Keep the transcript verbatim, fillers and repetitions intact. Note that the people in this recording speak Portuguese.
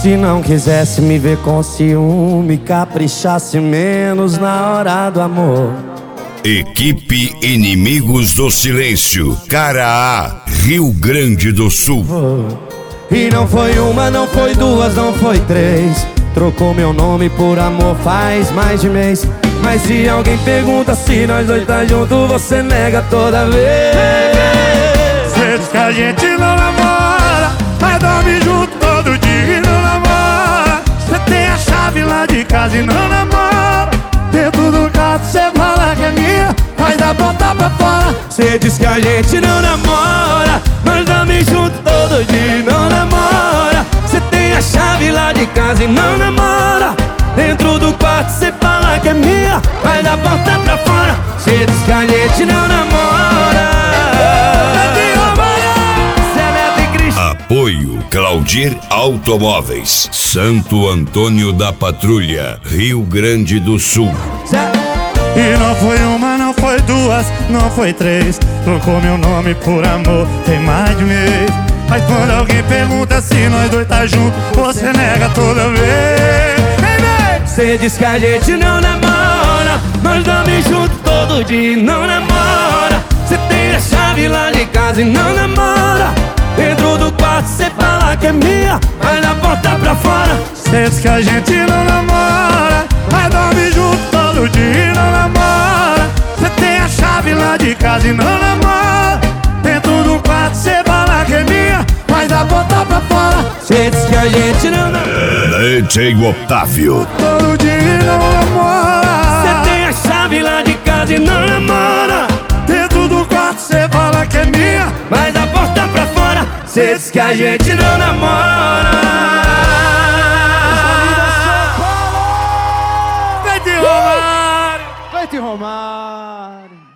Se não quisesse me ver com ciúme, caprichasse menos na hora do amor. Equipe Inimigos do Silêncio, Caraá, Rio Grande do Sul. E não foi uma, não foi duas, não foi três. Trocou meu nome por amor faz mais de mês. Mas se alguém pergunta se nós dois tá junto, você nega toda vez. Cê diz que a gente não namora, mas dorme junto todo dia e não namora. Cê tem a chave lá de casa e não namora. Dentro do quarto cê fala que é minha, mas dá botar pra fora. Cê diz que a gente não namora, nós dorme junto todo dia e não namora. Cê tem a chave lá de casa e não namora. Dentro do quarto cê fala que é minha, mas dá botar pra fora. Cê diz que a gente não namora. Apoio Claudir Automóveis, Santo Antônio da Patrulha, Rio Grande do Sul. E não foi uma, não foi duas, não foi três. Trocou meu nome por amor, tem mais de mês. Mas quando alguém pergunta se nós dois tá junto, você nega toda vez. Cê diz que a gente não namora, nós dorme junto todo dia e não namora. Cê tem a chave lá de casa e não namora. Dentro do quarto cê fala que é minha, mas na porta pra fora. Cê diz que a gente não namora, mas dorme junto todo dia e não namora. Cê tem a chave lá de casa e não namora. Dentro do quarto cê fala que é minha, mas na porta pra fora. Cê diz que a gente não namora, D J Otávio, todo dia e não namora. cê tem a chave lá de casa e não namora. Dentro do quarto cê fala que é minha, mas na porta pra fora. Cê diz que a gente não namora. Vai te Romário, Vai te Romário.